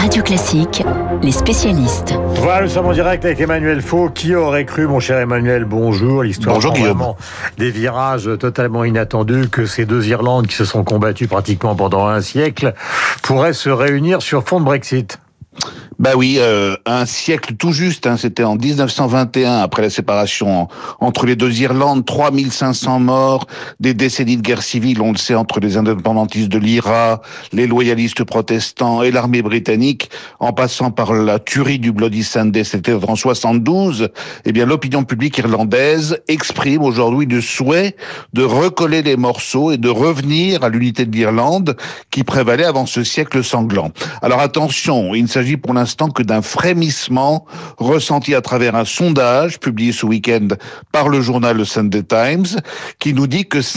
Radio Classique, les spécialistes. Voilà, nous sommes en direct avec Emmanuel Faux. Qui aurait cru, mon cher Emmanuel, bonjour. L'histoire prend vraiment des virages totalement inattendus, que ces deux Irlandes qui se sont combattues pratiquement pendant un siècle pourraient se réunir sur fond de Brexit. Ben oui, un siècle tout juste, c'était en 1921, après la séparation entre les deux Irlandes, 3500 morts, des décennies de guerre civile, on le sait, entre les indépendantistes de l'IRA, les loyalistes protestants et l'armée britannique, en passant par la tuerie du Bloody Sunday, c'était en 72, eh bien l'opinion publique irlandaise exprime aujourd'hui le souhait de recoller les morceaux et de revenir à l'unité de l'Irlande qui prévalait avant ce siècle sanglant. Alors attention, il ne s'agit pour l'instant que d'un frémissement ressenti à travers un sondage publié ce week-end par le journal The Sunday Times qui nous dit que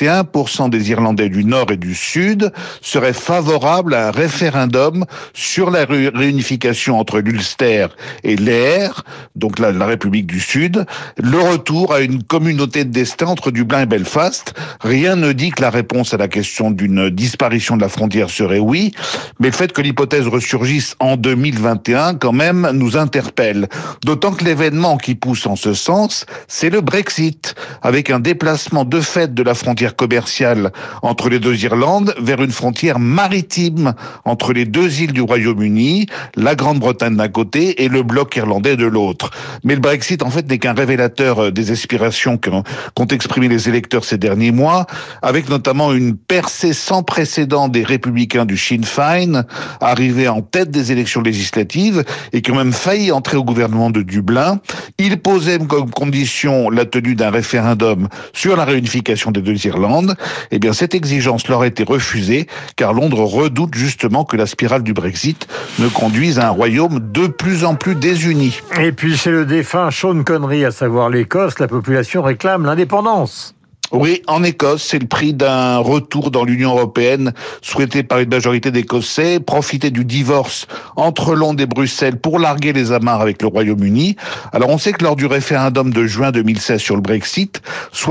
51% des Irlandais du Nord et du Sud seraient favorables à un référendum sur la réunification entre l'Ulster et l'Éire, donc la République du Sud, le retour à une communauté de destin entre Dublin et Belfast. Rien ne dit que la réponse à la question d'une disparition de la frontière serait oui, mais le fait que l'hypothèse ressurgisse en 2021, quand même, nous interpelle. D'autant que l'événement qui pousse en ce sens, c'est le Brexit, avec un déplacement de fait de la frontière commerciale entre les deux Irlandes vers une frontière maritime entre les deux îles du Royaume-Uni, la Grande-Bretagne d'un côté et le bloc irlandais de l'autre. Mais le Brexit, en fait, n'est qu'un révélateur des aspirations qu'ont exprimé les électeurs ces derniers mois, avec notamment une percée sans précédent des républicains du Sinn Féin, arrivés en tête des élections législatives et qui ont même failli entrer au gouvernement de Dublin. Ils posaient comme condition la tenue d'un référendum sur la réunification des deux Irlandes. Eh bien, cette exigence leur a été refusée car Londres redoute justement que la spirale du Brexit ne conduise à un royaume de plus en plus désuni. Et puis, chez le défunt Sean Connery, à savoir l'Écosse, la population réclame l'indépendance. Oui, en Écosse, c'est le prix d'un retour dans l'Union européenne souhaité par une majorité d'Écossais, profiter du divorce entre Londres et Bruxelles pour larguer les amarres avec le Royaume-Uni. Alors on sait que lors du référendum de juin 2016 sur le Brexit,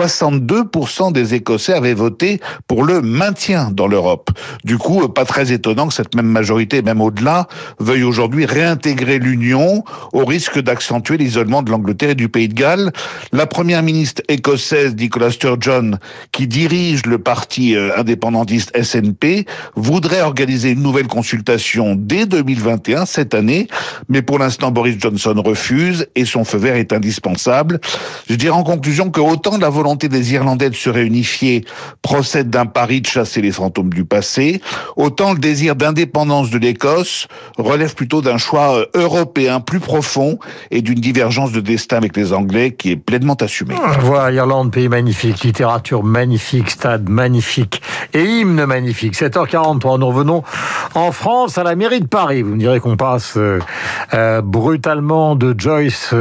62% des Écossais avaient voté pour le maintien dans l'Europe. Du coup, pas très étonnant que cette même majorité, même au-delà, veuille aujourd'hui réintégrer l'Union au risque d'accentuer l'isolement de l'Angleterre et du Pays de Galles. La première ministre écossaise, Nicola Sturgeon, qui dirige le parti indépendantiste SNP, voudrait organiser une nouvelle consultation dès 2021, cette année, mais pour l'instant Boris Johnson refuse et son feu vert est indispensable. Je dirais en conclusion que autant la volonté des Irlandais de se réunifier procède d'un pari de chasser les fantômes du passé, autant le désir d'indépendance de l'Écosse relève plutôt d'un choix européen plus profond et d'une divergence de destin avec les Anglais qui est pleinement assumée. Voilà, Irlande, pays magnifique, littérature magnifique, stade magnifique et hymne magnifique. 7h43, nous revenons en France à la mairie de Paris. Vous me direz qu'on passe brutalement de Joyce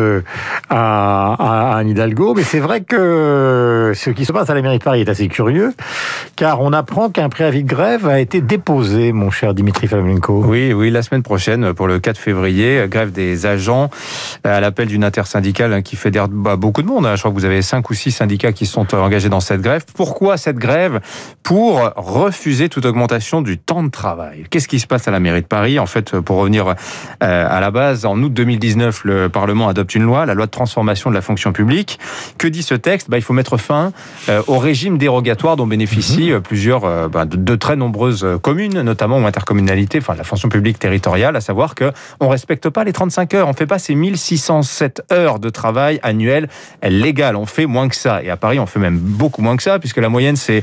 à Anne Hidalgo, mais c'est vrai que ce qui se passe à la mairie de Paris est assez curieux, car on apprend qu'un préavis de grève a été déposé, mon cher Dimitri Flamenco. Oui, la semaine prochaine, pour le 4 février, grève des agents à l'appel d'une intersyndicale qui fédère beaucoup de monde. Je crois que vous avez 5 ou 6 syndicats qui sont engagés dans cette grève. Pourquoi cette grève ? Pour refuser toute augmentation du temps de travail. Qu'est-ce qui se passe à la mairie de Paris ? En fait, pour revenir à la base, en août 2019, le Parlement adopte une loi, la loi de transformation de la fonction publique. Que dit ce texte ? Il faut mettre fin au régime dérogatoire dont bénéficient plusieurs, de très nombreuses communes, notamment ou intercommunalités, la fonction publique territoriale, à savoir qu'on ne respecte pas les 35 heures. On ne fait pas ces 1607 heures de travail annuelles légales. On fait moins que ça. Et à Paris, on fait même beaucoup moins que ça, puisque la moyenne, c'est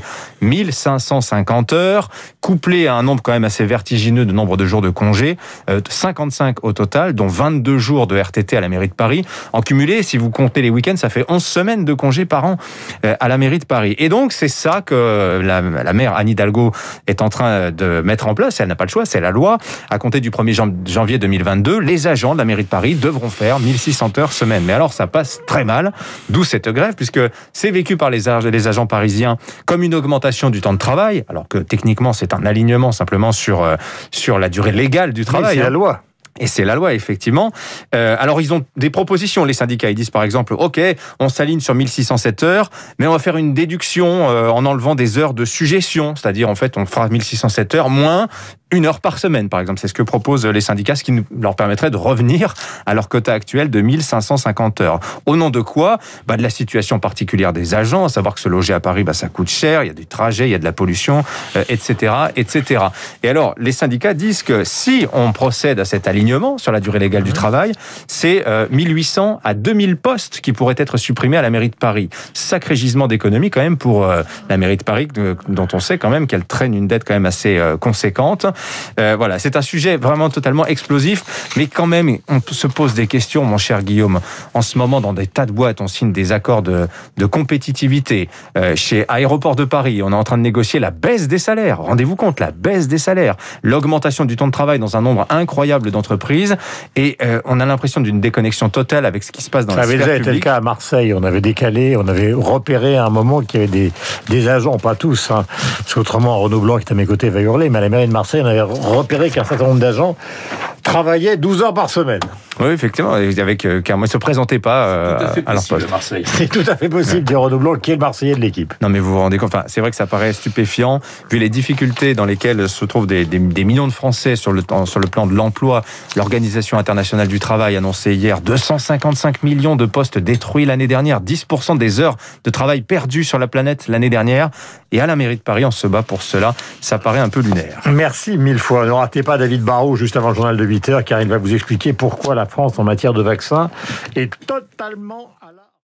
1550 heures, couplé à un nombre quand même assez vertigineux de nombre de jours de congé, 55 au total, dont 22 jours de RTT à la mairie de Paris. En cumulé, si vous comptez les week-ends, ça fait 11 semaines de congés par an à la mairie de Paris. Et donc, c'est ça que la maire Anne Hidalgo est en train de mettre en place. Elle n'a pas le choix, c'est la loi. À compter du 1er janvier 2022, les agents de la mairie de Paris devront faire 1600 heures semaine. Mais alors, ça passe très mal, d'où cette grève, puisque c'est vécu par les agents parisiens comme une augmentation du temps de travail, alors que techniquement, c'est un alignement simplement sur la durée légale du travail. Mais c'est la loi. Et c'est la loi, effectivement. Alors, ils ont des propositions, les syndicats. Ils disent, par exemple, OK, on s'aligne sur 1607 heures, mais on va faire une déduction en enlevant des heures de suggestion. C'est-à-dire, en fait, on fera 1607 heures moins 1 heure par semaine, par exemple. C'est ce que proposent les syndicats, ce qui leur permettrait de revenir à leur quota actuel de 1550 heures. Au nom de quoi ? De la situation particulière des agents, à savoir que se loger à Paris, ça coûte cher, il y a du trajet, il y a de la pollution, etc., etc. Et alors, les syndicats disent que si on procède à cet alignement sur la durée légale du travail, c'est 1800 à 2000 postes qui pourraient être supprimés à la mairie de Paris. Sacré gisement d'économie quand même pour la mairie de Paris, dont on sait quand même qu'elle traîne une dette quand même assez conséquente. Voilà, c'est un sujet vraiment totalement explosif, mais quand même, on se pose des questions, mon cher Guillaume. En ce moment, dans des tas de boîtes, on signe des accords de compétitivité. Chez Aéroports de Paris, on est en train de négocier la baisse des salaires. Rendez-vous compte, la baisse des salaires, l'augmentation du temps de travail dans un nombre incroyable d'entreprises, et on a l'impression d'une déconnexion totale avec ce qui se passe dans la sphère publique. Ça avait déjà été le cas à Marseille. On avait décalé, on avait repéré à un moment qu'il y avait des agents, pas tous, parce qu'autrement, Renaud Blanc, qui est à mes côtés, va hurler, mais à la mairie de Marseille, on avait repéré qu'un certain nombre d'agents travaillaient 12 heures par semaine. Oui, effectivement, car ils ne se présentaient pas à leur poste. C'est tout à fait possible, dit Renaud Blanc, qui est le Marseillais de l'équipe. Non, mais vous vous rendez compte, c'est vrai que ça paraît stupéfiant, vu les difficultés dans lesquelles se trouvent des millions de Français sur le plan de l'emploi. L'Organisation internationale du travail annonçait hier 255 millions de postes détruits l'année dernière, 10% des heures de travail perdues sur la planète l'année dernière. Et à la mairie de Paris, on se bat pour cela. Ça paraît un peu lunaire. Merci 1000 fois. Ne ratez pas David Barrault juste avant le journal de 8h, car il va vous expliquer pourquoi la France, en matière de vaccins, est totalement à la...